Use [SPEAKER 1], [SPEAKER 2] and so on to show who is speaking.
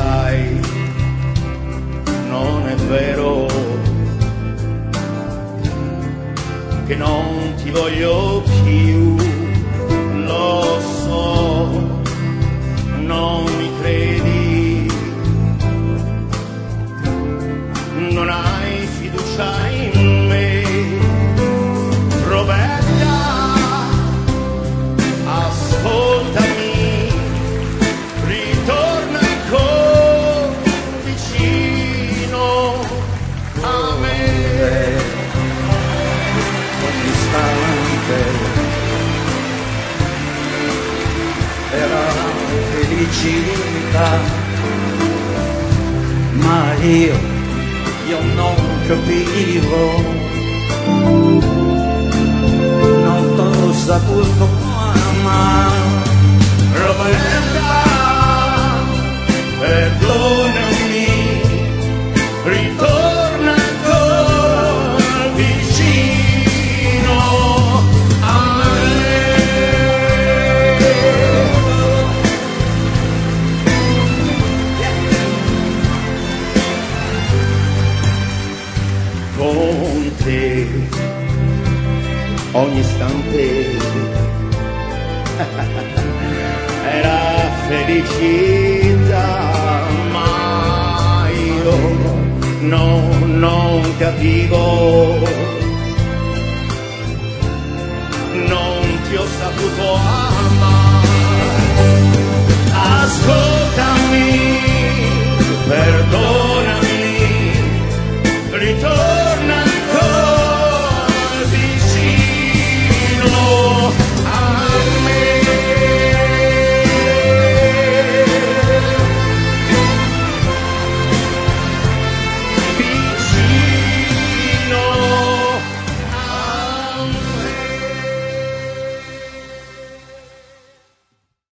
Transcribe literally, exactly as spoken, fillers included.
[SPEAKER 1] sai, non è vero che non ti voglio più, lo so, non mi credi, non hai fiducia in me, Roberta, ascoltami, ritorna ancora vicino a me. Ogni istante era felicità, ma io, io non capivo, non t'ho saputo amare. Roberta, perdonami, ritorna ancora vicino a me. Con te ogni istante era felicità, ma io non, non capivo, non ti ho saputo amare.